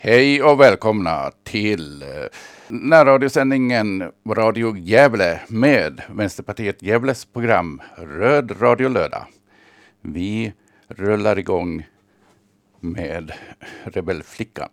Hej och välkomna till närradiosändningen Radio Gävle med Vänsterpartiet Gävles program Röd Radio Lördag. Vi rullar igång med Rebellflickan.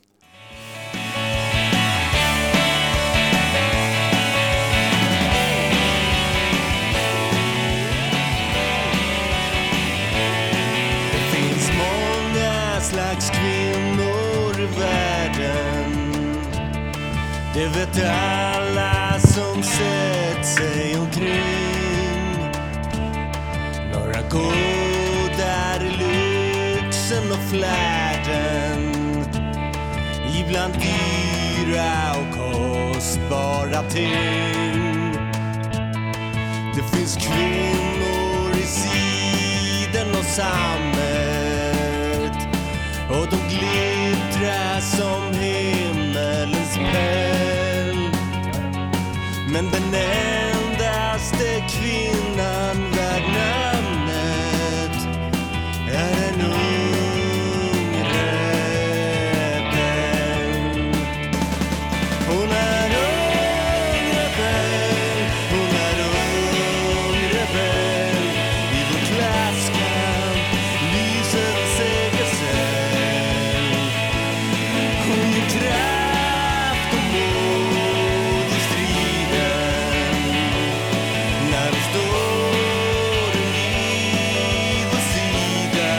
Det finns många slags kvinnor i världen. Det vet alla som sett sig omkring. Några går där i lyxen och flärden, ibland dyra och kostbara ting. Det finns kvinnor i siden och sammet, och de glittrar som himmelens pärl. Men den endaste kvinnan värd namnet är en ung rebell. Hon är ung rebell, hon är ung rebell. I vår klasskamp lyser segersäll. Hon ger kraft och mod i striden, när hon står vid vår sida.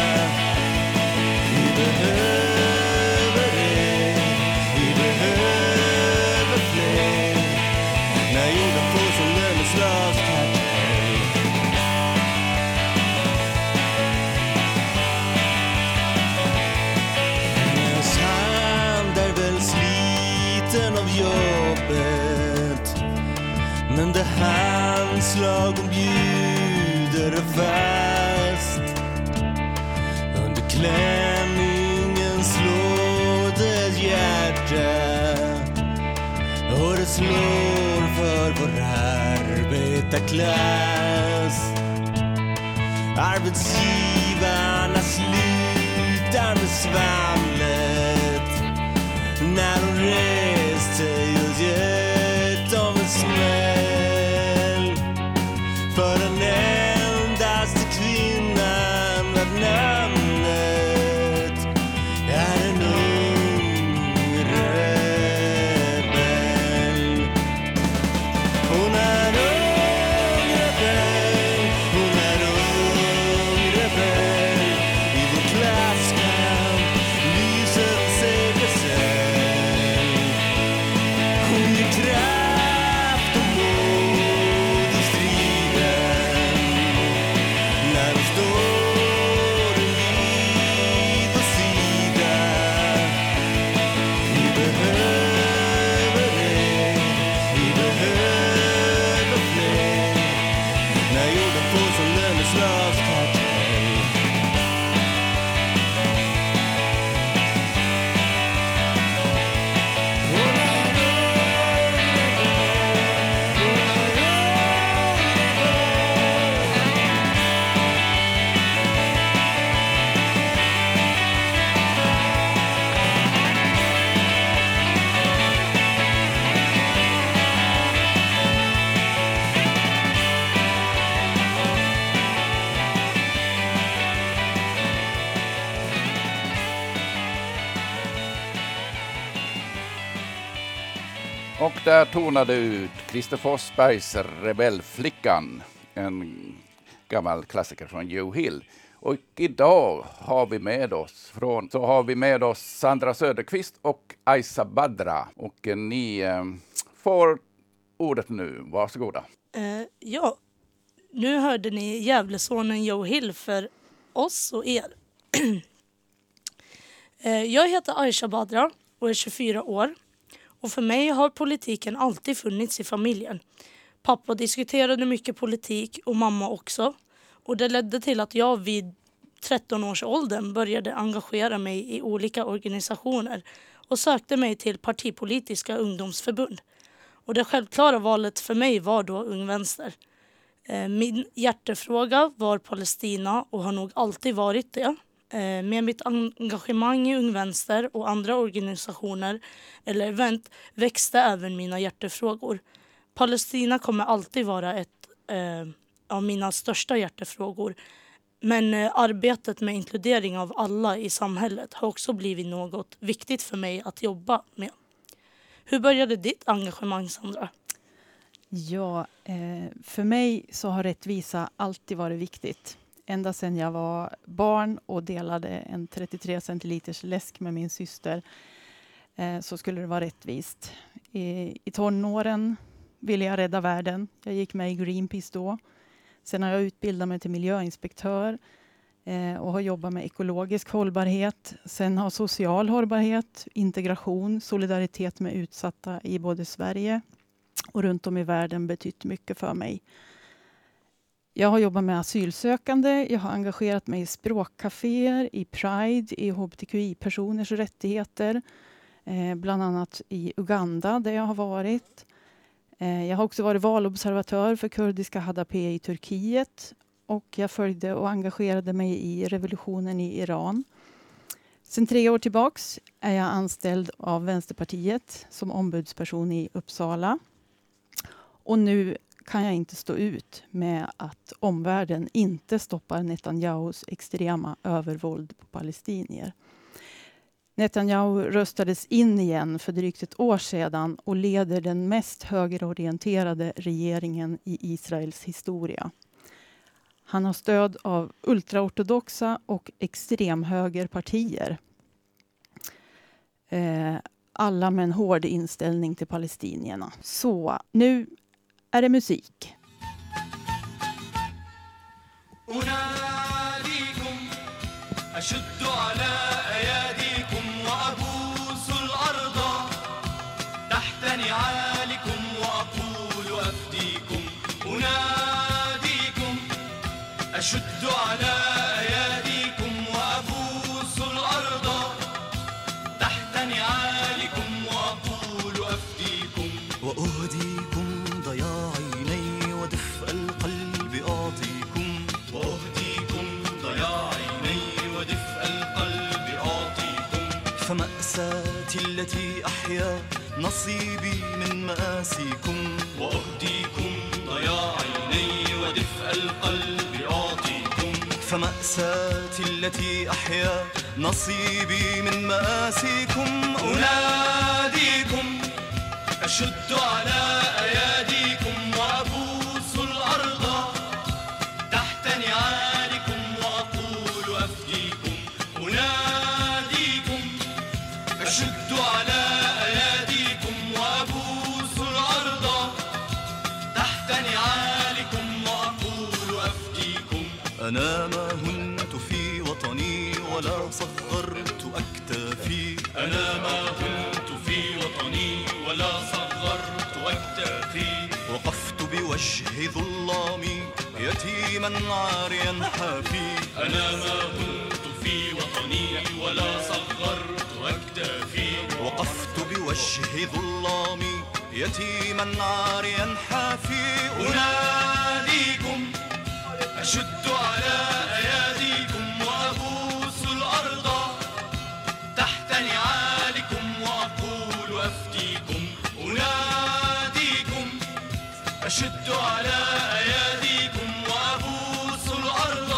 Vi behöver er, vi behöver fler, när jorden får som löneslavskartell. Hennes hand är väl sliten av jobbet, men det handslag hon bjuder är fast. Under klänningen slår det ett hjärta, och det slår för vår arbetarklass. Arbetsgivarna slutar med svamlet, när hon rest sig och gett dem en smäll. För den endaste kvinnan värd namnet är en ung rebell. Hon är ung rebell, hon är ung rebell. I vår klasskamp lyser segersäll. Hon ger kraft och mod i striden, när hon står vid vår sida. Vi behöver er, vi behöver fler, när jorden får som löneslavskartell. Hon är Och där tonade ut Christer Forsbergs Rebellflickan, en gammal klassiker från Joe Hill. Och idag har vi med oss Sandra Söderqvist och Aisa Badra. Och ni får ordet nu. Varsågoda. Ja, nu hörde ni Gävlesonen Joe Hill för oss och er. Jag heter Aisa Badra och är 24 år. Och för mig har politiken alltid funnits i familjen. Pappa diskuterade mycket politik och mamma också. Och det ledde till att jag vid 13 års åldern började engagera mig i olika organisationer och sökte mig till partipolitiska ungdomsförbund. Och det självklara valet för mig var då Ung Vänster. Min hjärtefråga var Palestina och har nog alltid varit det. Med mitt engagemang i Ung Vänster och andra organisationer eller event växte även mina hjärtefrågor. Palestina kommer alltid vara ett av mina största hjärtefrågor. Men arbetet med inkludering av alla i samhället har också blivit något viktigt för mig att jobba med. Hur började ditt engagemang, Sandra? Ja, för mig så har rättvisa alltid varit viktigt. Ända sedan jag var barn och delade en 33 centiliters läsk med min syster så skulle det vara rättvist. I tonåren ville jag rädda världen. Jag gick med i Greenpeace då. Sen har jag utbildat mig till miljöinspektör och har jobbat med ekologisk hållbarhet. Sen har social hållbarhet, integration, solidaritet med utsatta i både Sverige och runt om i världen betytt mycket för mig. Jag har jobbat med asylsökande, jag har engagerat mig i språkcaféer, i Pride, i hbtqi-personers rättigheter. Bland annat i Uganda där jag har varit. Jag har också varit valobservatör för kurdiska HDP i Turkiet. Och jag följde och engagerade mig i revolutionen i Iran. Sen 3 år tillbaks är jag anställd av Vänsterpartiet som ombudsperson i Uppsala. Och nu kan jag inte stå ut med att omvärlden inte stoppar Netanyahus extrema övervåld på palestinier. Netanyahu röstades in igen för drygt ett år sedan och leder den mest högerorienterade regeringen i Israels historia. Han har stöd av ultraortodoxa och extremhögerpartier. Alla med en hård inställning till palestinierna. Så nu är det musik. أشد على أياديكم وأبوس الأرض تحت نعالكم وأقول أفديكم وأهديكم ضياع عيني ودفء القلب أعطيكم وأهديكم ضياع عيني ودفء القلب أعطيكم فمأساتي التي أحيا نصيبي من مآسيكم وأهديكم ضياع عيني ودفء القلب فمأساتي التي أحيا نصيبي من مآسيكم أناديكم أشد على أياديكم وأبوس الأرض تحت نعالكم وأقول أفديكم أناديكم أشد على أياديكم وأبوس الأرض تحت نعالكم وأقول أفديكم أنا ما هنت في وطني ولا صغرت أكتافي أنا ما هنت في وطني ولا صغرت أكتافي وقفت بوجه ظلامي يتيما عاريا حافي أنا ما هنت في وطني ولا صغرت أكتافي وقفت بوجه ظلامي يتيما عاريا حافي أناديكم أشد على أياديكم وأبوس الأرض تحت نعالكم وأقول أفديكم أناديكم أشد على أياديكم وأبوس الأرض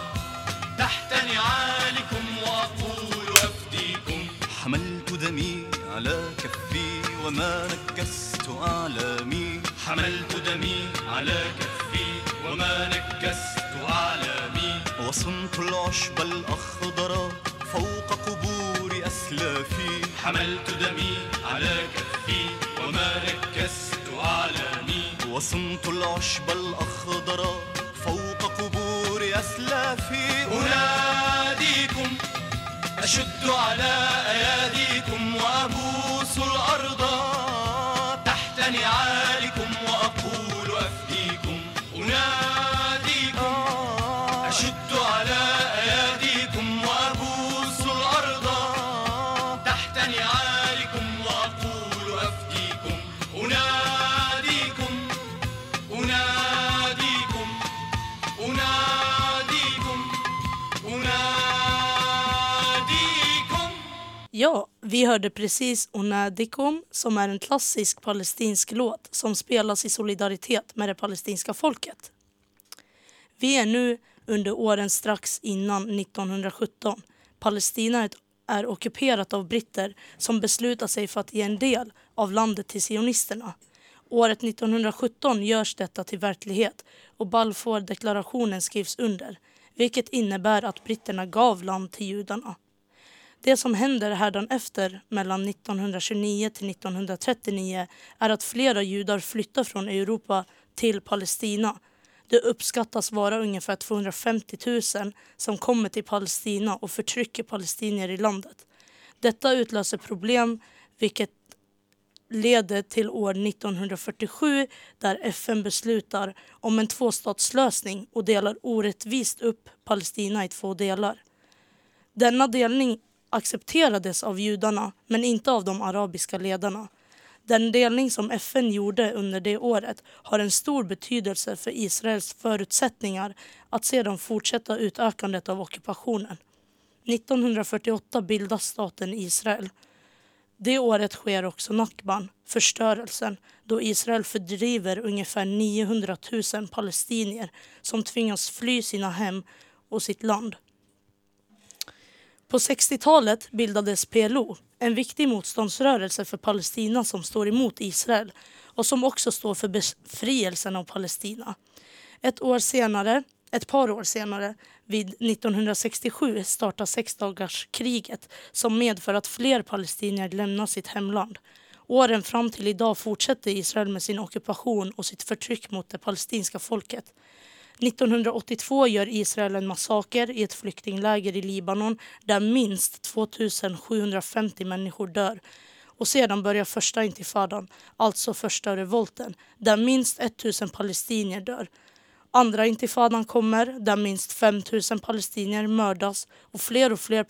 تحت نعالكم وأقول أفديكم حملت دمي على كفي وما نكست أعلامي حملت دمي على كفي وما نكست أعلامي وصنت العشب الأخضر فوق قبور أسلافي حملت دمي على كفي وما نكست أعلامي وصنت العشب الأخضر فوق قبور أسلافي أناديكم أشد على أياديكم وأبوس الأرض تحت نعالكم وأقول أفديكم أناديكم أشد على أياديكم وأبوس الأرض تحت نعالكم وأقول أفديكم أناديكم أناديكم أناديكم أناديكم Ja, vi hörde precis Onadikum som är en klassisk palestinsk låt som spelas i solidaritet med det palestinska folket. Vi är nu under åren strax innan 1917. Palestina är ockuperat av britter som beslutar sig för att ge en del av landet till sionisterna. Året 1917 görs detta till verklighet och Balfour-deklarationen skrivs under, vilket innebär att britterna gav land till judarna. Det som händer härdanefter mellan 1929 till 1939 är att flera judar flyttar från Europa till Palestina. Det uppskattas vara ungefär 250 000 som kommer till Palestina och förtrycker palestinier i landet. Detta utlöser problem, vilket leder till år 1947 där FN beslutar om en tvåstatslösning och delar orättvist upp Palestina i 2 delar. Denna delning accepterades av judarna men inte av de arabiska ledarna. Den delning som FN gjorde under det året har en stor betydelse för Israels förutsättningar att sedan fortsätta utökandet av ockupationen. 1948 bildas staten Israel. Det året sker också Nakban, förstörelsen, då Israel fördriver ungefär 900 000 palestinier som tvingas fly sina hem och sitt land. På 60-talet bildades PLO, en viktig motståndsrörelse för Palestina som står emot Israel och som också står för befrielsen av Palestina. Ett par år senare, vid 1967, startar sexdagarskriget som medför att fler palestinier lämnar sitt hemland. Åren fram till idag fortsätter Israel med sin ockupation och sitt förtryck mot det palestinska folket. 1982 gör Israel en massaker i ett flyktingläger i Libanon där minst 2750 människor dör. Och sedan börjar första intifadan, alltså första revolten, där minst 1000 palestinier dör. Andra intifadan kommer där minst 5000 palestinier mördas och fler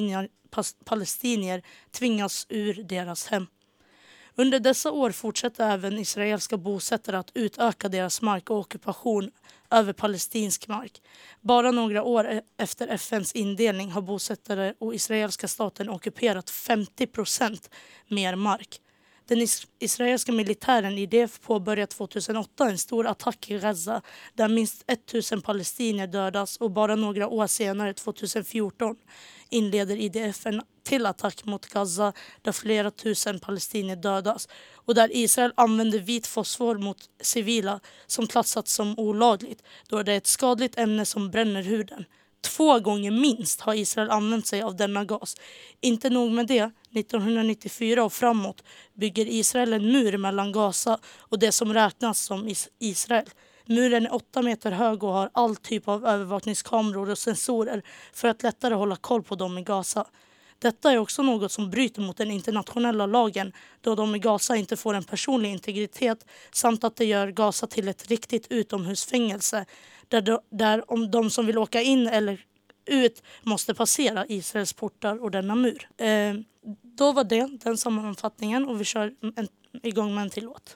palestinier tvingas ur deras hem. Under dessa år fortsätter även israeliska bosättare att utöka deras mark och ockupation över palestinsk mark. Bara några år efter FNs indelning har bosättare och israeliska staten ockuperat 50% mer mark. Den israeliska militären IDF påbörjade 2008 en stor attack i Gaza där minst 1000 palestinier dödas och bara några år senare, 2014, inleder IDF en till attack mot Gaza där flera tusen palestinier dödas och där Israel använder vit fosfor mot civila som klassats som olagligt då det är ett skadligt ämne som bränner huden. 2 gånger minst har Israel använt sig av denna gas. Inte nog med det, 1994 och framåt bygger Israel en mur mellan Gaza och det som räknas som Israel. Muren är 8 meter hög och har all typ av övervakningskameror och sensorer för att lättare hålla koll på dem i Gaza. Detta är också något som bryter mot den internationella lagen då de i Gaza inte får en personlig integritet samt att det gör Gaza till ett riktigt utomhusfängelse där om de som vill åka in eller ut måste passera Israels portar och denna mur. Då var det den sammanfattningen och vi kör igång med en till låt.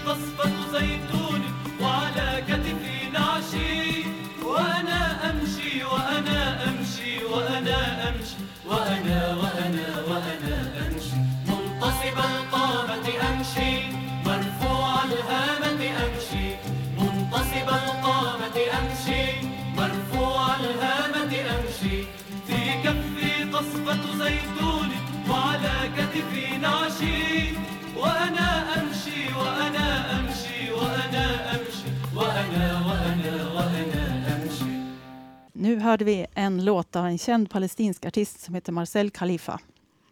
قصبة زيتون وعلى كتفي نعشي وأنا أمشي وأنا أمشي وأنا أمشي وأنا أمشي منتصب القامة أمشي مرفوع الهامة أمشي منتصب القامة أمشي مرفوع الهامة أمشي في كفي قصبة زيتون وعلى كتفي نعشي وأنا أمشي وأنا أمشي وأنا أمشي وأنا أمشي. Nu hörde vi en låt av en känd palestinsk artist som heter Marcel Khalifa.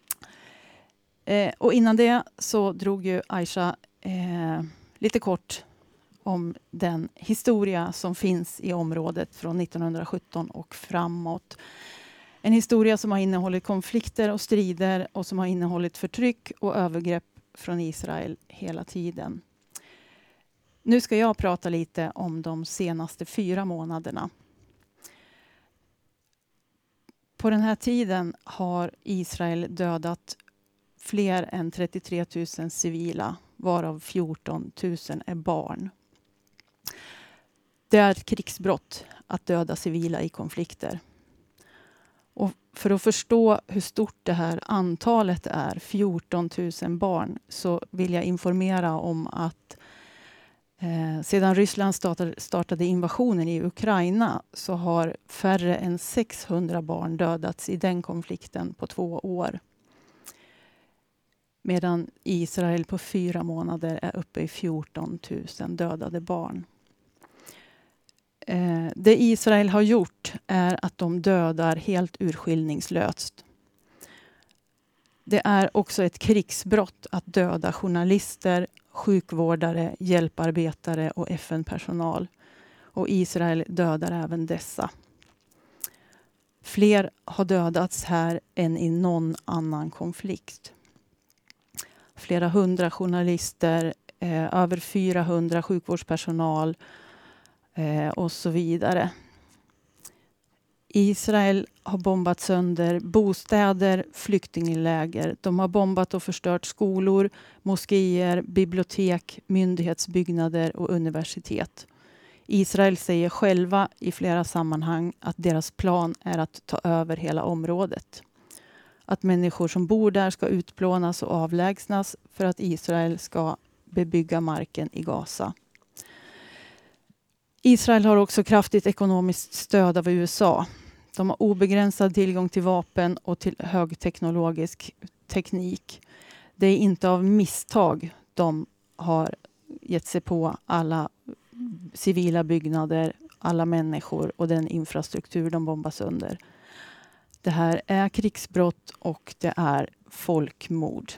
Och innan det så drog ju Aisha lite kort om den historia som finns i området från 1917 och framåt. En historia som har innehållit konflikter och strider och som har innehållit förtryck och övergrepp från Israel hela tiden. Nu ska jag prata lite om de senaste 4 månaderna. På den här tiden har Israel dödat fler än 33 000 civila, varav 14 000 är barn. Det är ett krigsbrott att döda civila i konflikter. Och för att förstå hur stort det här antalet är, 14 000 barn, så vill jag informera om att sedan Ryssland startade invasionen i Ukraina så har färre än 600 barn dödats i den konflikten på 2 år. Medan Israel på 4 månader är uppe i 14 000 dödade barn. Det Israel har gjort är att de dödar helt urskillningslöst. Det är också ett krigsbrott att döda journalister, sjukvårdare, hjälparbetare och FN-personal. Och Israel dödar även dessa. Fler har dödats här än i någon annan konflikt. Flera 100 journalister, över 400 sjukvårdspersonal och så vidare. Israel har bombat sönder bostäder, flyktingläger. De har bombat och förstört skolor, moskéer, bibliotek, myndighetsbyggnader och universitet. Israel säger själva i flera sammanhang att deras plan är att ta över hela området. Att människor som bor där ska utplånas och avlägsnas för att Israel ska bebygga marken i Gaza. Israel har också kraftigt ekonomiskt stöd av USA. De har obegränsad tillgång till vapen och till högteknologisk teknik. Det är inte av misstag de har gett sig på alla civila byggnader, alla människor och den infrastruktur de bombar sönder. Det här är krigsbrott och det är folkmord.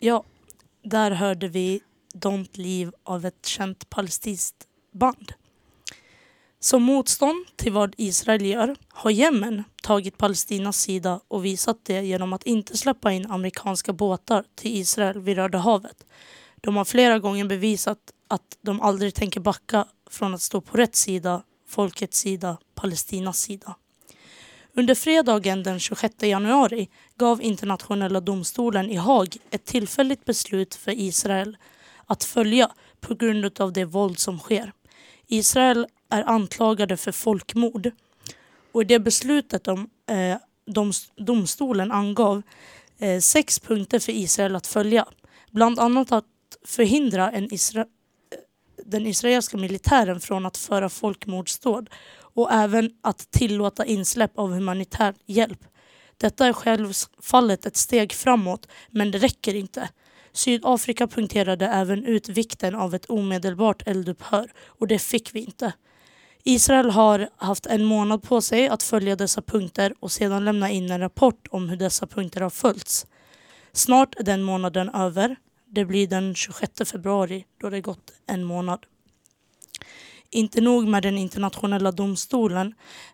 Ja, där hörde vi Don't Leave av ett känt palestinskt band. Som motstånd till vad Israel gör har Jemen tagit Palestinas sida och visat det genom att inte släppa in amerikanska båtar till Israel vid Röda havet. De har flera gånger bevisat att de aldrig tänker backa från att stå på rätt sida, folkets sida, Palestinas sida. Under fredagen den 26 januari gav internationella domstolen i Haag ett tillfälligt beslut för Israel att följa på grund av det våld som sker. Israel är anklagade för folkmord och i det beslutet domstolen angav 6 punkter för Israel att följa. Bland annat att förhindra den israeliska militären från att föra folkmordsdåd och även att tillåta insläpp av humanitär hjälp. Detta är självfallet ett steg framåt, men det räcker inte. Sydafrika punkterade även ut vikten av ett omedelbart eldupphör och det fick vi inte. Israel har haft 1 månad på sig att följa dessa punkter och sedan lämna in en rapport om hur dessa punkter har följts. Snart är den månaden över. Det blir den 26 februari då det gått 1 månad. Inte nog med den internationella domstolen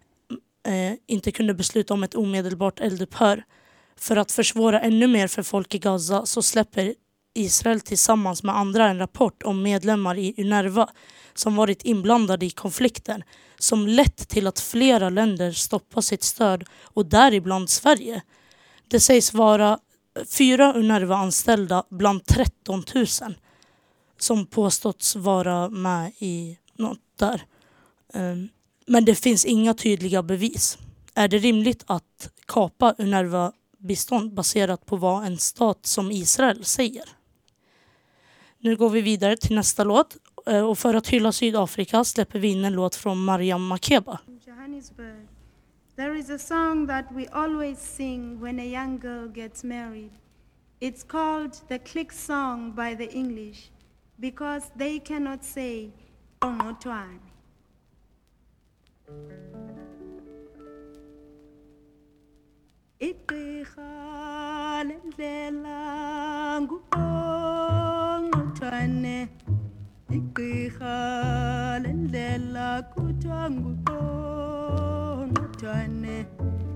inte kunde besluta om ett omedelbart eldupphör. För att försvåra ännu mer för folk i Gaza så släpper Israel tillsammans med andra en rapport om medlemmar i UNRWA som varit inblandade i konflikten som lett till att flera länder stoppar sitt stöd och däribland Sverige. Det sägs vara 4 UNRWA-anställda bland 13 000 som påståtts vara med i något där. Men det finns inga tydliga bevis. Är det rimligt att kapa UNRWA-bistånd baserat på vad en stat som Israel säger? Nu går vi vidare till nästa låt. Och för att hylla Sydafrika släpper vi in en låt från Mariam Makeba. Johannesburg. There is a song that we always sing when a young girl gets married. It's called the click song by the English because they cannot say Ongotwane. Iqikha lendlela ngubongotwane. Iqikha lendlela kuthiwa ngubongotwane.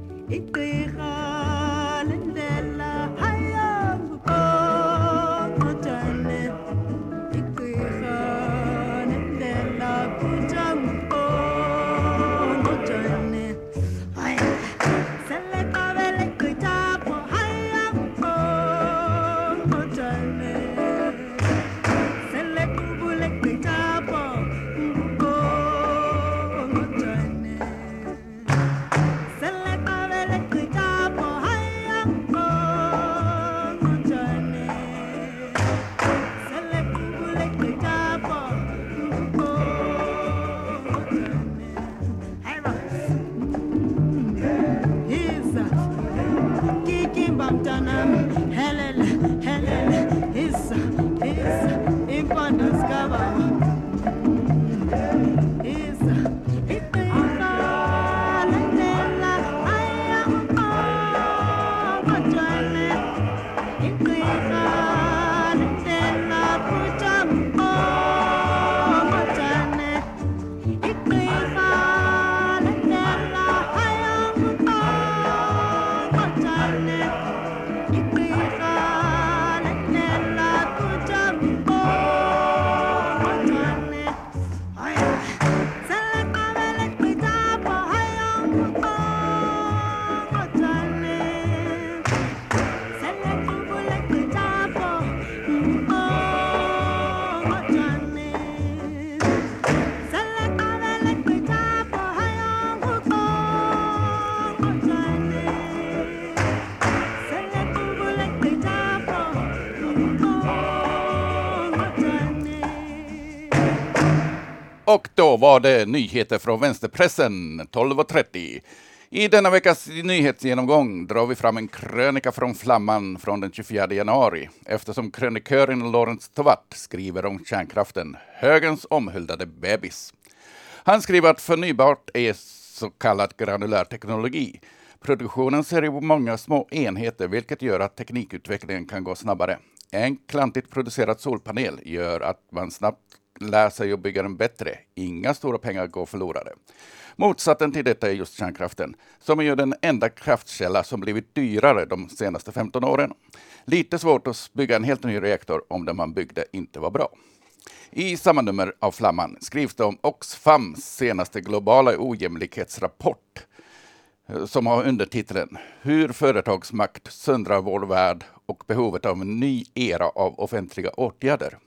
Iqikha lendlela haya ngubongotwane. Iqikha lendlela kuthiwa ngubongotwane. Haya selekabele kitapo haya ngubongotwane. Selekubule kitapo ngubongotwane. Selekabele kitapo haya ngubongotwane. Selekubule kitapo ngubongotwane. Haya Hisa Kikimba mtanam Helele Helele Hisa Hisa Impanda skaba Hisa Iqikha lendlela aya ngubongotwane. Iqikha lendlela kuthiwa ngubongotwane. Iqikha lendlela aya ngubongotwane. Iqikha lendlela kuthiwa ngubongotwane. Haya selekabele kitapo haya ngubongotwane. Selekubule kitapo ngubongotwane. Selekabele kitapo haya ngubongotwane. Selekubule kitapo ngubongotwane. Och då var det nyheter från vänsterpressen 12.30. I denna veckas nyhetsgenomgång drar vi fram en krönika från Flamman från den 24 januari. Eftersom krönikören Lorentz Tovatt skriver om kärnkraften, högens omhuldade bebis. Han skriver att förnybart är så kallad granulär teknologi. Produktionen ser i många små enheter vilket gör att teknikutvecklingen kan gå snabbare. En klantigt producerad solpanel gör att man snabbt lär sig och bygger en bättre. Inga stora pengar går förlorade. Motsatsen till detta är just kärnkraften, som är ju den enda kraftkälla som blivit dyrare de senaste 15 åren. Lite svårt att bygga en helt ny reaktor om den man byggde inte var bra. I samma nummer av Flamman skrivs det om Oxfams senaste globala ojämlikhetsrapport som har undertiteln Hur företagsmakt söndrar vår värld och behovet av en ny era av offentliga åtgärder.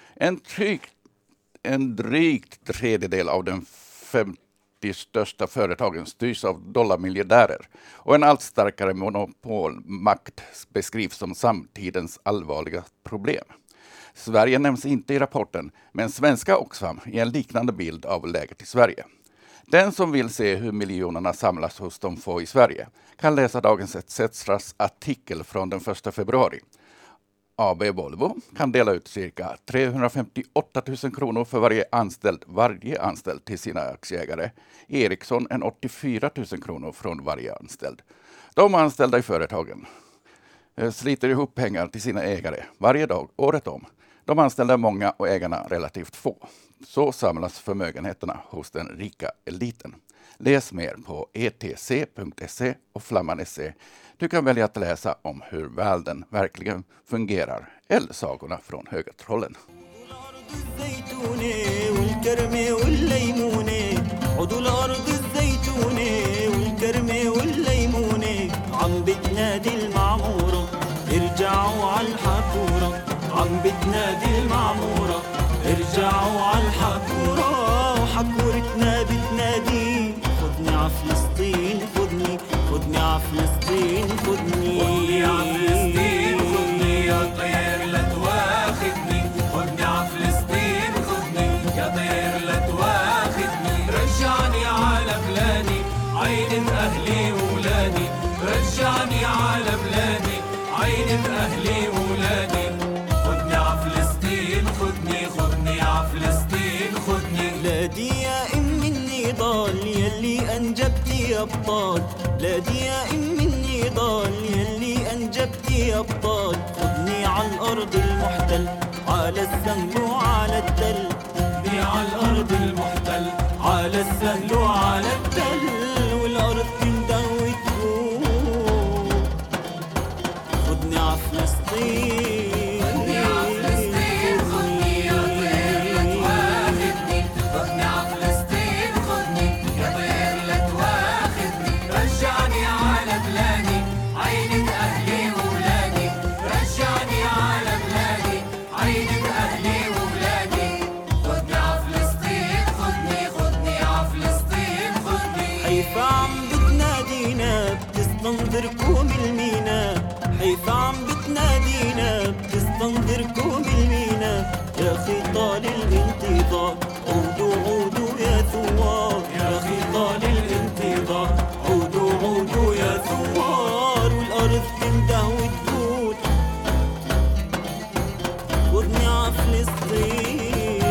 En drygt tredjedel av den 50 största företagen styrs av dollarmiljardärer och en allt starkare monopolmakt beskrivs som samtidens allvarliga problem. Sverige nämns inte i rapporten, men svenska Oxfam ger en liknande bild av läget i Sverige. Den som vill se hur miljonerna samlas hos de få i Sverige kan läsa dagens ETCetras artikel från den 1 februari. AB Volvo kan dela ut cirka 358 000 kronor för varje anställd till sina aktieägare. Ericsson en 84 000 kronor från varje anställd. De anställda i företagen sliter ihop pengar till sina ägare varje dag, året om. De anställda är många och ägarna relativt få. Så samlas förmögenheterna hos den rika eliten. Läs mer på etc.se och Flamman.se. Du kan välja att läsa om hur världen verkligen fungerar eller sagorna från Högatrollen. عم بتنادي المعمورة ارجعوا عالحكورة حكورتنا بتنادي خدني عفلسطين خدني خدني عفلسطين خدني خدني عفلسطين خدني يا طير لا تواخدني خدني عفلسطين خدني يا طير لا تواخدني رجعني على بلادي عين أهلي وولادي رجعني على بلادي عين أهلي وولادي بلادي يا ام النضال يلي انجبتي ابطال بلادي يا ام النضال يلي انجبتي ابطال خذني على الارض المحتل على السهل وعلى التل خذني على الارض المحتل على السهل وعلى التل والارض تندى وتقول خذني على فلسطين بتستنظركم المينا حيث عم بتنادينا بتستنظركم المينا يا أخي طال الانتظار عودوا عودوا يا ثوار يا أخي طال الانتظار عودوا عودوا يا ثوار والأرض تنده وتقول خذني ع فلسطين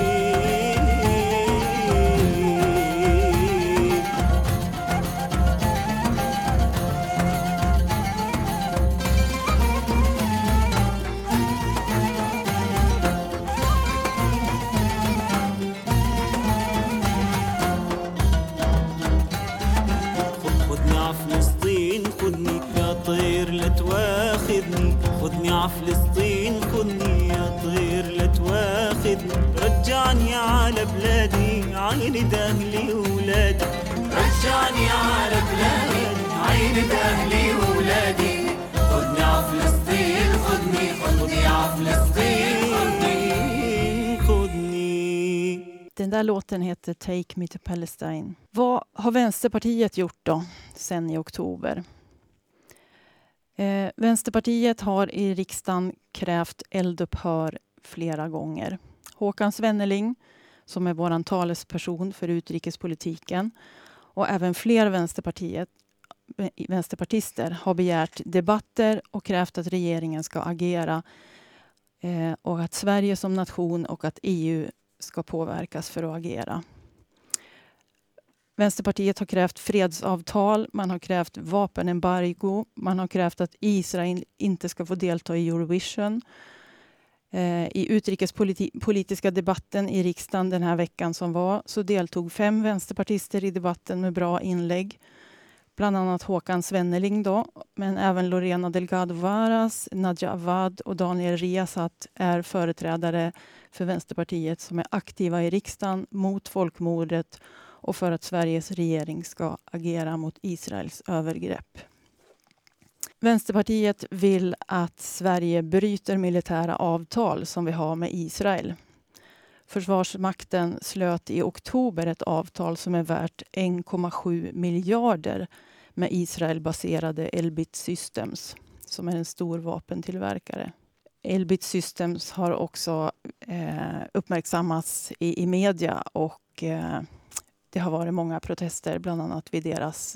خذني ع فلسطين خذني يا طير لا تواخذني رجعني على بلادي عيني أهلي وولادي رجعني على بلادي عيني أهلي وولادي خذني ع فلسطين خذني خذني ع فلسطين خذني. Den där låten heter Take Me to Palestine. Vad har Vänsterpartiet gjort då sen i oktober? Vänsterpartiet har i riksdagen krävt eldupphör flera gånger. Håkan Svenneling, som är vår talesperson för utrikespolitiken, och även fler vänsterpartister har begärt debatter och krävt att regeringen ska agera och att Sverige som nation och att EU ska påverkas för att agera. Vänsterpartiet har krävt fredsavtal, man har krävt vapenembargo, man har krävt att Israel inte ska få delta i Eurovision. I utrikespolitiska debatten i riksdagen den här veckan som var så deltog 5 vänsterpartister i debatten med bra inlägg. Bland annat Håkan Svenneling då, men även Lorena Delgado Varas, Nadja Awad och Daniel Riazat är företrädare för Vänsterpartiet som är aktiva i riksdagen mot folkmordet och för att Sveriges regering ska agera mot Israels övergrepp. Vänsterpartiet vill att Sverige bryter militära avtal som vi har med Israel. Försvarsmakten slöt i oktober ett avtal som är värt 1,7 miljarder med Israel-baserade Elbit Systems, som är en stor vapentillverkare. Elbit Systems har också uppmärksammats i media och det har varit många protester, bland annat vid deras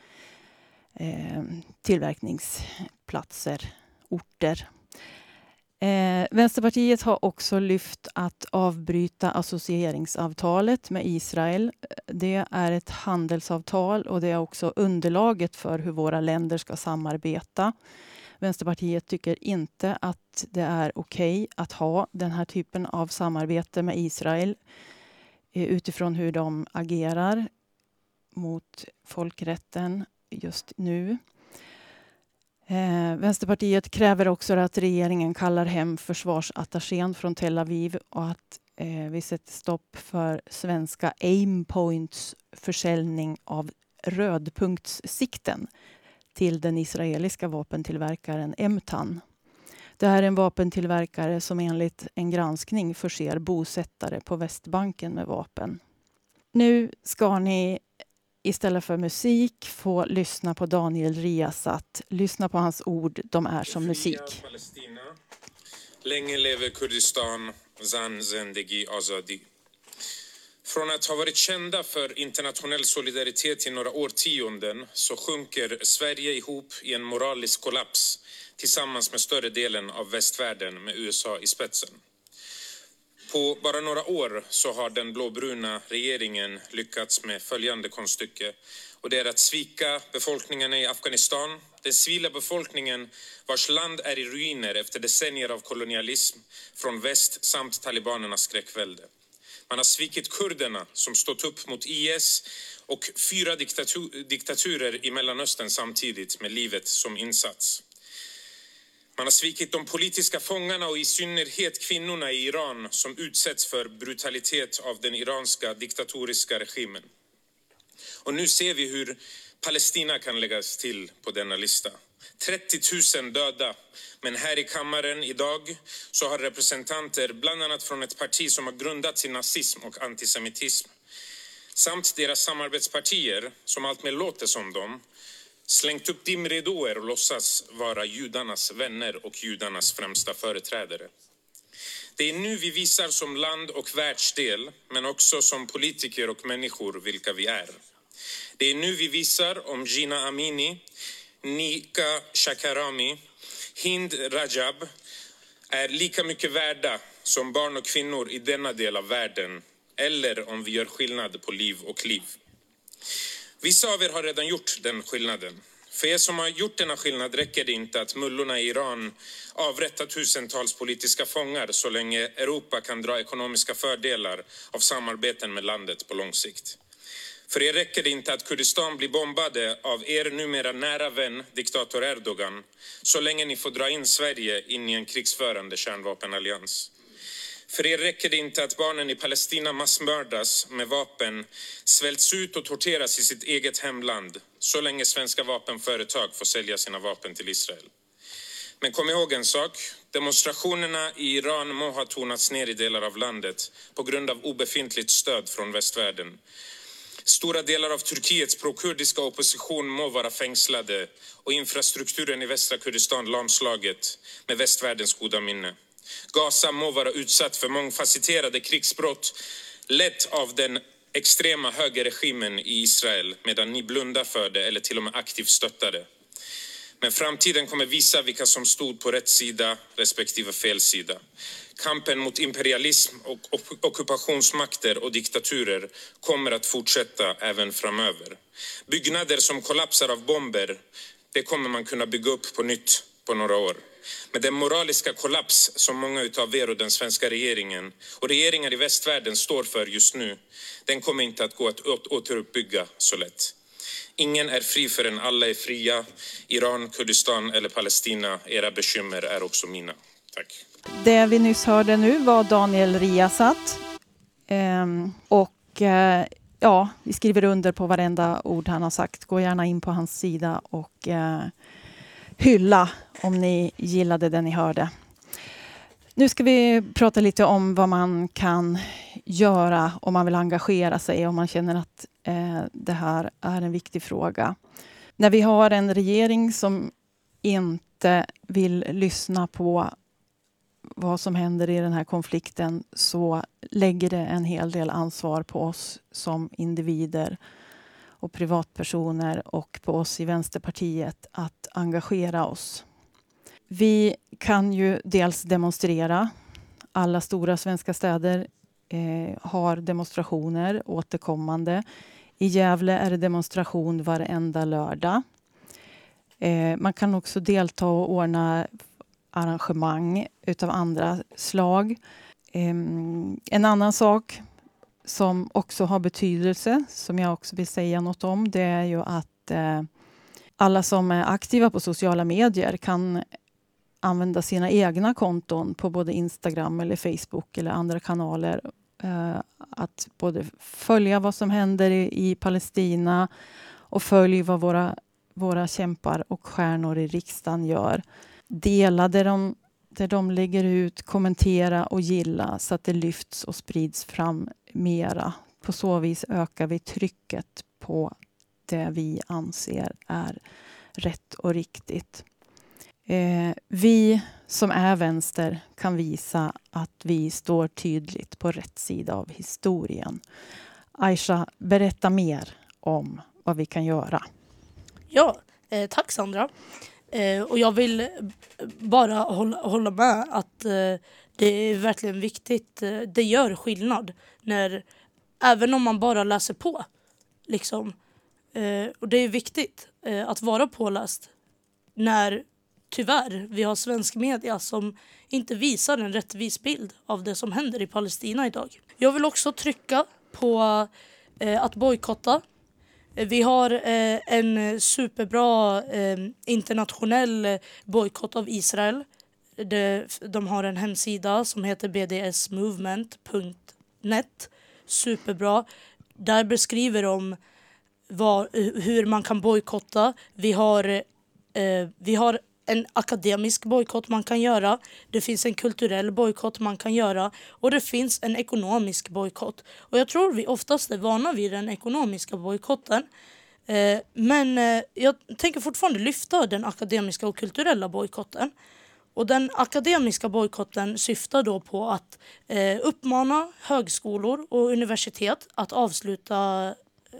tillverkningsplatser, orter. Vänsterpartiet har också lyft att avbryta associeringsavtalet med Israel. Det är ett handelsavtal och det är också underlaget för hur våra länder ska samarbeta. Vänsterpartiet tycker inte att det är okej att ha den här typen av samarbete med Israel utifrån hur de agerar mot folkrätten just nu. Vänsterpartiet kräver också att regeringen kallar hem försvarsattachén från Tel Aviv och att vi sätter stopp för svenska Aimpoints försäljning av rödpunktssikten till den israeliska vapentillverkaren Emtan. Det här är en vapentillverkare som enligt en granskning förser bosättare på Västbanken med vapen. Nu ska ni istället för musik få lyssna på Daniel Riazat. Lyssna på hans ord, de är som musik. Palestina. Länge lever Kurdistan, zan zendegi azadi. Från att ha varit kända för internationell solidaritet i några årtionden så sjunker Sverige ihop i en moralisk kollaps tillsammans med större delen av västvärlden med USA i spetsen. På bara några år så har den blåbruna regeringen lyckats med följande konststycke. Och det är att svika befolkningen i Afghanistan. Den civila befolkningen vars land är i ruiner efter decennier av kolonialism från väst samt talibanernas skräckvälde. Man har svikit kurderna som stått upp mot IS och 4 diktaturer i Mellanöstern samtidigt med livet som insats. Man har svikit de politiska fångarna och i synnerhet kvinnorna i Iran som utsätts för brutalitet av den iranska diktatoriska regimen. Och nu ser vi hur Palestina kan läggas till på denna lista. 30 000 döda, men här i kammaren idag så har representanter bland annat från ett parti som har grundats i nazism och antisemitism samt deras samarbetspartier som alltmer låter som dem slängt upp dimridåer och låtsas vara judarnas vänner och judarnas främsta företrädare. Det är nu vi visar som land och världsdel, men också som politiker och människor vilka vi är. Det är nu vi visar om Gina Amini, Nika Shakarami, Hind Rajab är lika mycket värda som barn och kvinnor i denna del av världen, eller om vi gör skillnad på liv och liv. Vissa av er har redan gjort den skillnaden. För er som har gjort denna skillnad räcker det inte att mullorna i Iran avrättar tusentals politiska fångar så länge Europa kan dra ekonomiska fördelar av samarbeten med landet på lång sikt. För er räcker det inte att Kurdistan blir bombade av er numera nära vän, diktator Erdogan, så länge ni får dra in Sverige in i en krigsförande kärnvapenallians. För er räcker det inte att barnen i Palestina massmördas med vapen, svälts ut och torteras i sitt eget hemland, så länge svenska vapenföretag får sälja sina vapen till Israel. Men kom ihåg en sak, demonstrationerna i Iran må ha tonats ner i delar av landet på grund av obefintligt stöd från västvärlden. Stora delar av Turkiets pro-kurdiska opposition må vara fängslade och infrastrukturen i västra Kurdistan lamslaget med västvärldens goda minne. Gaza må vara utsatt för mångfacetterade krigsbrott lett av den extrema högerregimen i Israel medan ni blundar för det eller till och med aktivt stöttar det. Men framtiden kommer visa vilka som stod på rätt sida respektive fel sida. Kampen mot imperialism och ockupationsmakter och diktaturer kommer att fortsätta även framöver. Byggnader som kollapsar av bomber, det kommer man kunna bygga upp på nytt på några år. Men den moraliska kollaps som många utav er och den svenska regeringen och regeringar i västvärlden står för just nu, den kommer inte att gå att återuppbygga så lätt. Ingen är fri förrän alla är fria. Iran, Kurdistan eller Palestina, era bekymmer är också mina. Tack. Det vi nyss hörde nu var Daniel Riazat. Ja, vi skriver under på varenda ord han har sagt. Gå gärna in på hans sida och hylla om ni gillade det ni hörde. Nu ska vi prata lite om vad man kan göra om man vill engagera sig, om man känner att det här är en viktig fråga. När vi har en regering som inte vill lyssna på vad som händer i den här konflikten, så lägger det en hel del ansvar på oss som individer och privatpersoner och på oss i Vänsterpartiet att engagera oss. Vi kan ju dels demonstrera. Alla stora svenska städer har demonstrationer återkommande. I Gävle är det demonstration varenda lördag. Man kan också delta och ordna arrangemang utav andra slag. En annan sak som också har betydelse, som jag också vill säga något om, det är ju att alla som är aktiva på sociala medier kan använda sina egna konton på både Instagram eller Facebook eller andra kanaler. Att både följa vad som händer i Palestina och följa vad våra kämpar och stjärnor i riksdagen gör. Dela där de lägger ut, kommentera och gilla så att det lyfts och sprids fram mera. På så vis ökar vi trycket på det vi anser är rätt och riktigt. Vi som är vänster kan visa att vi står tydligt på rätt sida av historien. Aisha, berätta mer om vad vi kan göra. Ja, tack Sandra. Och jag vill bara hålla med att det är verkligen viktigt. Det gör skillnad även om man bara läser på. Liksom. Och det är viktigt att vara påläst när tyvärr vi har svensk media som inte visar en rättvis bild av det som händer i Palestina idag. Jag vill också trycka på att bojkotta. Vi har en superbra internationell bojkott av Israel. De har en hemsida som heter bdsmovement.net. Superbra. Där beskriver de hur man kan bojkotta. Vi har en akademisk bojkott man kan göra. Det finns en kulturell bojkott man kan göra. Och det finns en ekonomisk bojkott. Och jag tror vi oftast är vana vid den ekonomiska bojkotten. Men jag tänker fortfarande lyfta den akademiska och kulturella bojkotten. Och den akademiska bojkotten syftar då på att uppmana högskolor och universitet att avsluta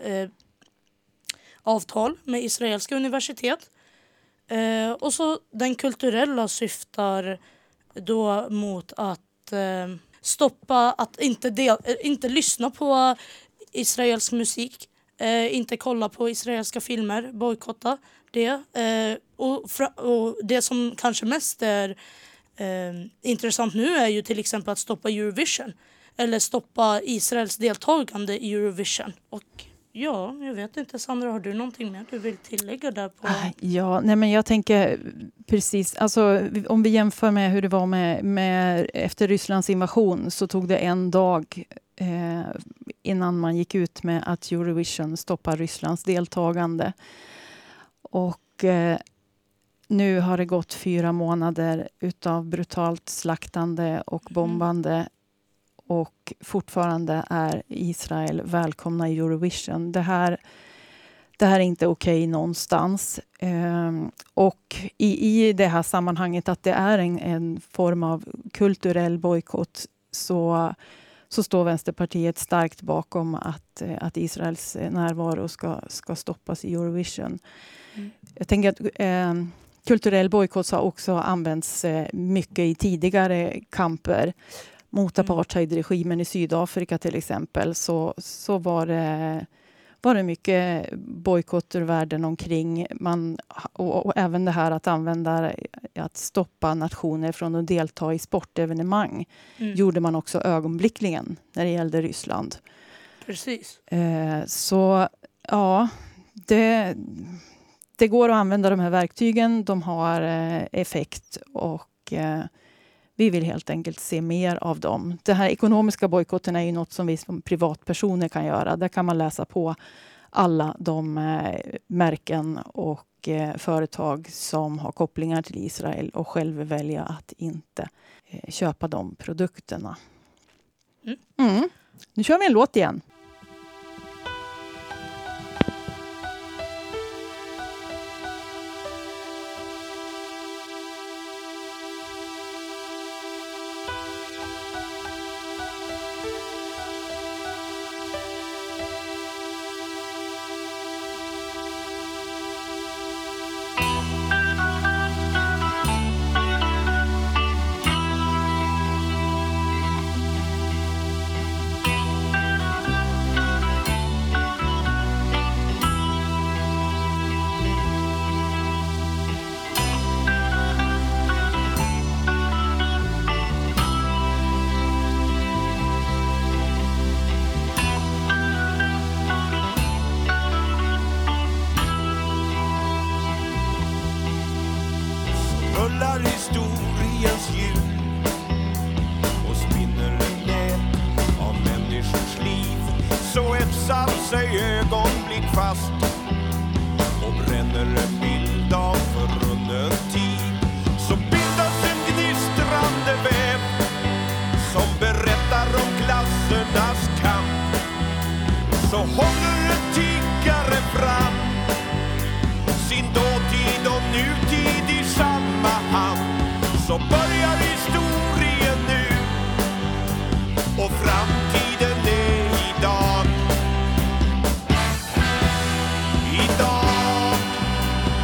avtal med israeliska universitet. Och så den kulturella syftar då mot att stoppa att inte lyssna på israelisk musik, inte kolla på israeliska filmer, bojkotta det. Och det som kanske mest är intressant nu är ju till exempel att stoppa Eurovision eller stoppa Israels deltagande i Eurovision. Och ja, jag vet inte, Sandra, har du någonting mer du vill tillägga där på? Ja, nej, men jag tänker precis, alltså om vi jämför med hur det var med efter Rysslands invasion, så tog det en dag innan man gick ut med att Eurovision stoppar Rysslands deltagande. Och nu har det gått 4 månader utav brutalt slaktande och bombande. Och fortfarande är Israel välkomna i Eurovision. Det här är inte okej någonstans. Och i det här sammanhanget att det är en form av kulturell bojkott, så står Vänsterpartiet starkt bakom att Israels närvaro ska stoppas i Eurovision. Jag tänker att kulturell bojkott har också använts mycket i tidigare kamper. Mot apartheidregimen i Sydafrika till exempel, så var det mycket bojkotter världen omkring. Och även det här att använda att stoppa nationer från att delta i sportevenemang gjorde man också ögonblickligen när det gällde Ryssland. Precis. Så ja, det går att använda de här verktygen. De har effekt och vi vill helt enkelt se mer av dem. Det här ekonomiska bojkotten är ju något som vi som privatpersoner kan göra. Där kan man läsa på alla de märken och företag som har kopplingar till Israel och själv välja att inte köpa de produkterna. Nu kör vi en låt igen. Rullar historiens hjul och spinner ett nät av människors liv, så etsar sig ögonblick fast och bränner en bild av förrunnen tid. Så bildas en gnistrande väv som berättar om klassernas kamp. Så håller en tiggare fram sin dåtid och nutid i samma hand. Så börjar historien nu och framtiden är idag. Idag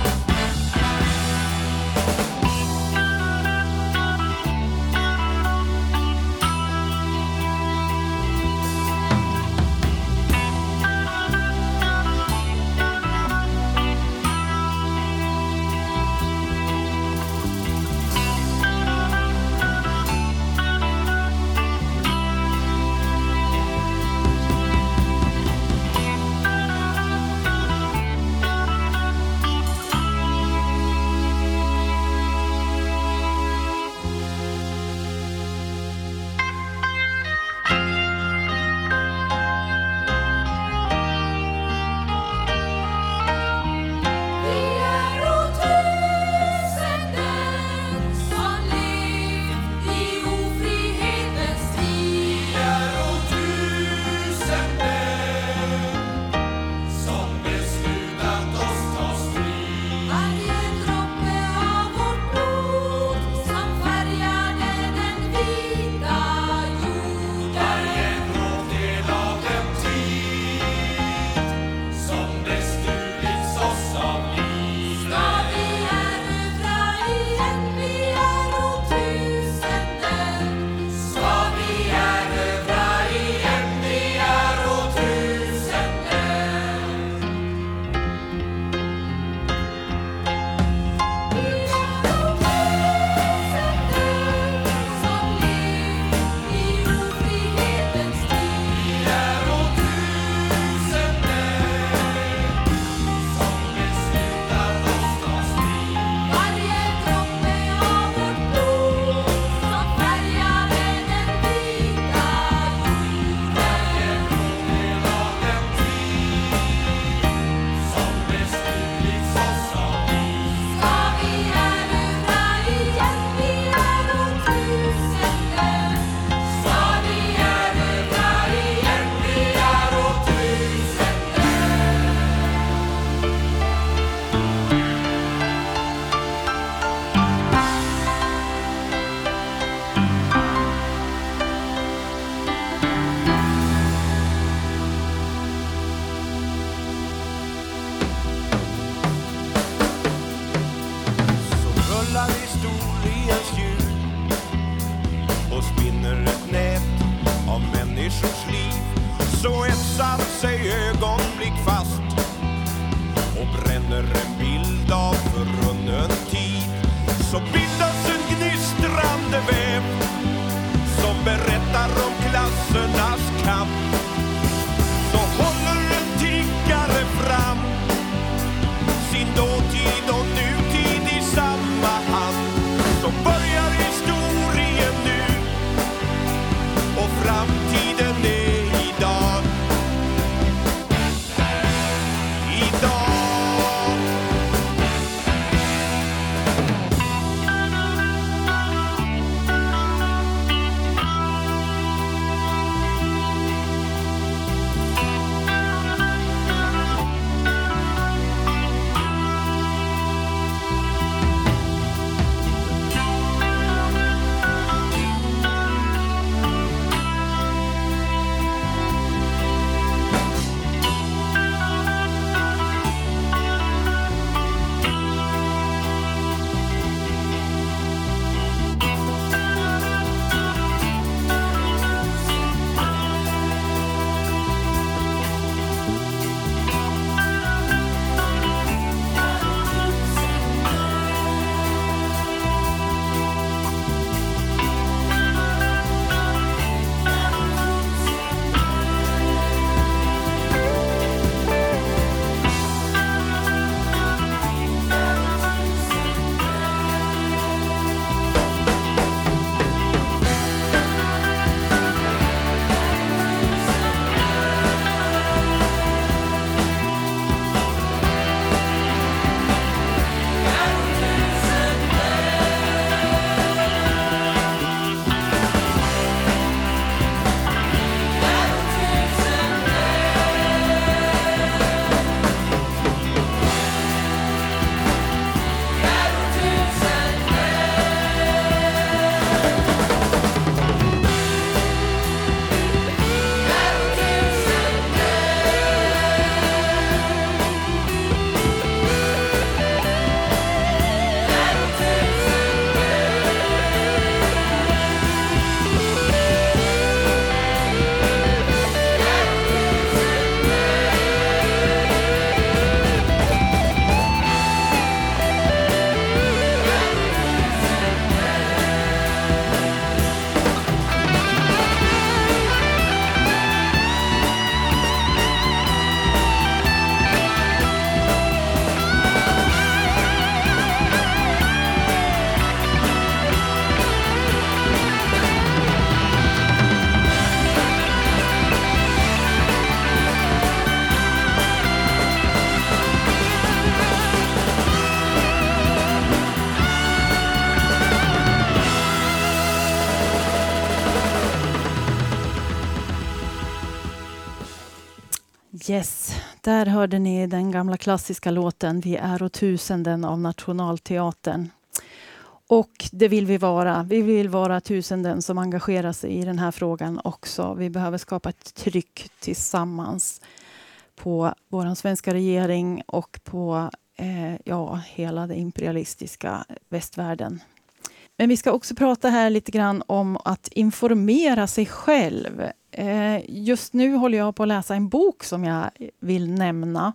Yes, där hörde ni den gamla klassiska låten Vi är årtusenden av Nationalteatern. Och det vill vi vara. Vi vill vara tusenden som engagerar sig i den här frågan också. Vi behöver skapa ett tryck tillsammans på vår svenska regering och på hela den imperialistiska västvärlden. Men vi ska också prata här lite grann om att informera sig själv. Just nu håller jag på att läsa en bok som jag vill nämna.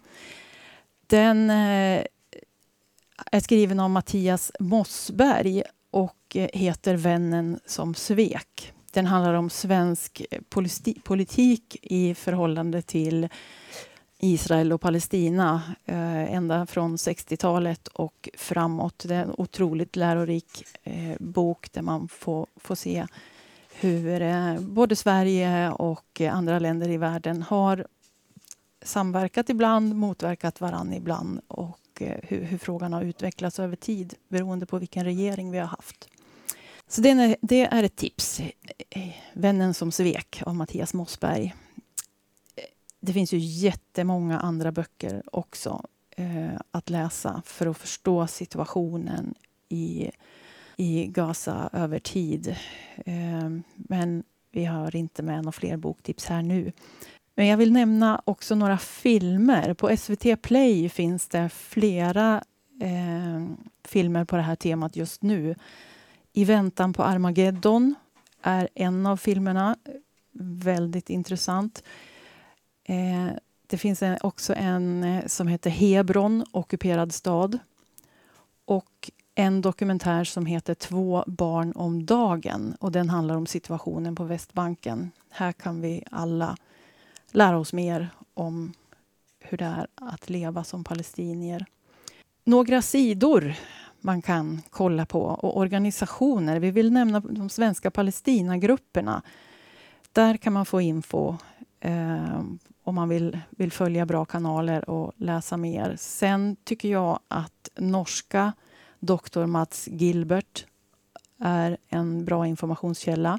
Den är skriven av Mattias Mossberg och heter Vännen som svek. Den handlar om svensk politik i förhållande till Israel och Palestina ända från 60-talet och framåt. Det är en otroligt lärorik bok där man får se hur både Sverige och andra länder i världen har samverkat ibland, motverkat varann ibland och hur frågan har utvecklats över tid beroende på vilken regering vi har haft. Så det är ett tips. Vännen som svek av Mattias Mossberg. Det finns ju jättemånga andra böcker också att läsa för att förstå situationen i Gaza över tid. Men vi har inte med några fler boktips här nu. Men jag vill nämna också några filmer. På SVT Play finns det flera filmer på det här temat just nu. I väntan på Armageddon är en av filmerna. Väldigt intressant. Det finns också en som heter Hebron, ockuperad stad. Och en dokumentär som heter 2 barn om dagen. Och den handlar om situationen på Västbanken. Här kan vi alla lära oss mer om hur det är att leva som palestinier. Några sidor man kan kolla på och organisationer. Vi vill nämna de svenska Palestinagrupperna. Där kan man få info om man vill följa bra kanaler och läsa mer. Sen tycker jag att norska Dr. Mats Gilbert är en bra informationskälla.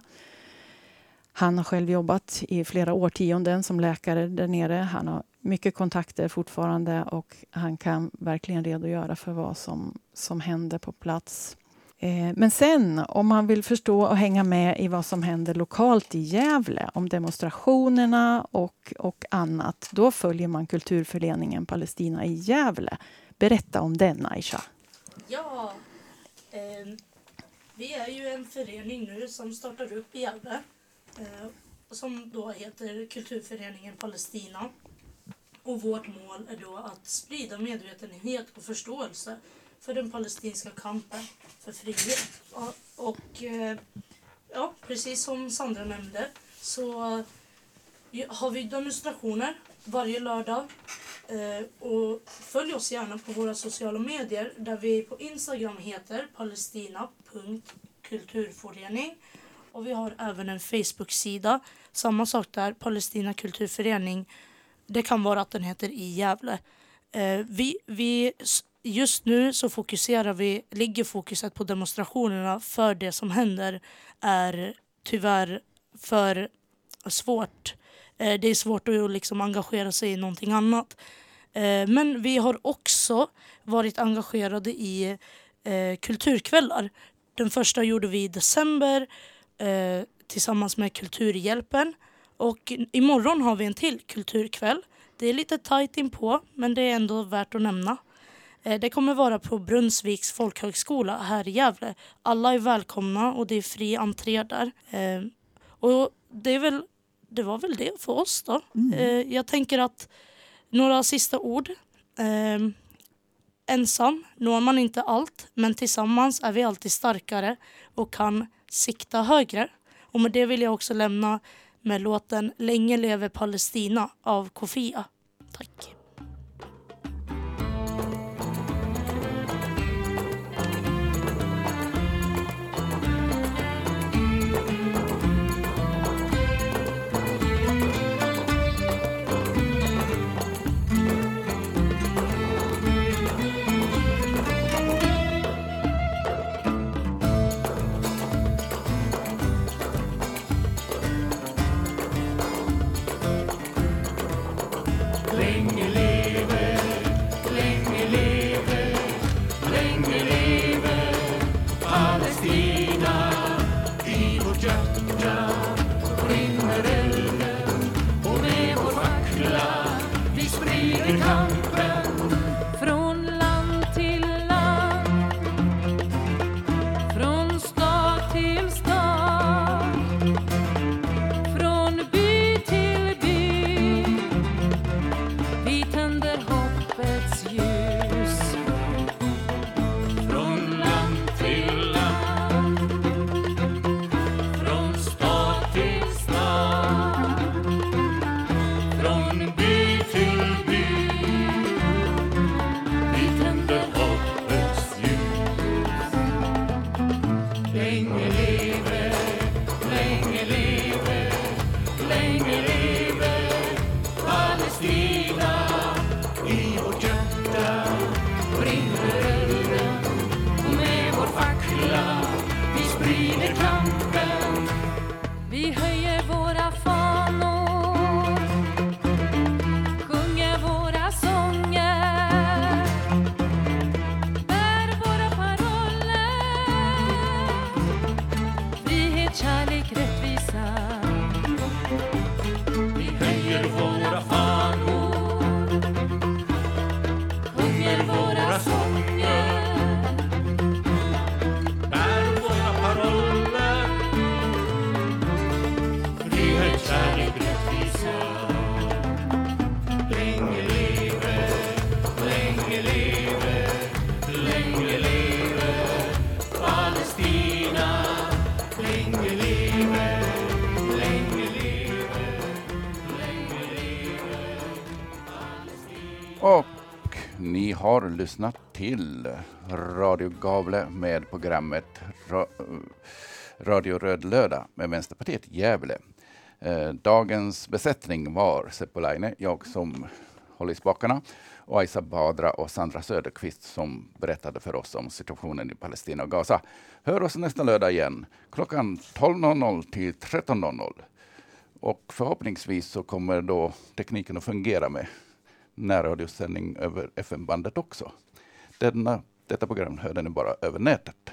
Han har själv jobbat i flera årtionden som läkare där nere. Han har mycket kontakter fortfarande och han kan verkligen redogöra för vad som händer på plats. Men sen om man vill förstå och hänga med i vad som händer lokalt i Gävle om demonstrationerna och annat, då följer man kulturföreningen Palestina i Gävle. Berätta om den, Aisha. Ja, vi är ju en förening nu som startar upp i Gävle som då heter Kulturföreningen Palestina. Och vårt mål är då att sprida medvetenhet och förståelse för den palestinska kampen för frihet. Och precis som Sandra nämnde så har vi demonstrationer varje lördag. Och följ oss gärna på våra sociala medier där vi på Instagram heter palestina.kulturförening. Och vi har även en Facebook-sida. Samma sak där, Palestina kulturförening. Det kan vara att den heter i Gävle. Vi just nu så ligger fokuset på demonstrationerna för det som händer är tyvärr för svårt. Det är svårt att liksom engagera sig i någonting annat. Men vi har också varit engagerade i kulturkvällar. Den första gjorde vi i december tillsammans med Kulturhjälpen. Och imorgon har vi en till kulturkväll. Det är lite tajt inpå, men det är ändå värt att nämna. Det kommer vara på Brunnsviks folkhögskola här i Gävle. Alla är välkomna och det är fri entré där. Och det var väl det för oss då. Jag tänker att några sista ord. Ensam når man inte allt, men tillsammans är vi alltid starkare och kan sikta högre. Och med det vill jag också lämna med låten Länge lever Palestina av Kofia. Tack. driver kampen. Vi höjer våra fanor, sjunger våra sånger, bär våra paroller. Frihet, kärlek, rättvisa. Vi höjer våra fanor, sjunger våra sånger, bär våra paroller. Frihet, kärlek, rättvisa. Länge leve, länge leve, länge leve Palestina. Länge leve, länge leve, länge leve Palestina. Och ni har lyssnat till Radio Gavle med programmet Radio Röd lördag med Vänsterpartiet Gävle. Dagens besättning var Seppo Laine, jag som håller i spakarna, och Aisha Badra och Sandra Söderqvist som berättade för oss om situationen i Palestina och Gaza. Hör oss nästa lördag igen klockan 12.00 till 13.00. Och förhoppningsvis så kommer då tekniken att fungera med närradiosändning över FM-bandet också. Detta program hörde ni bara över nätet.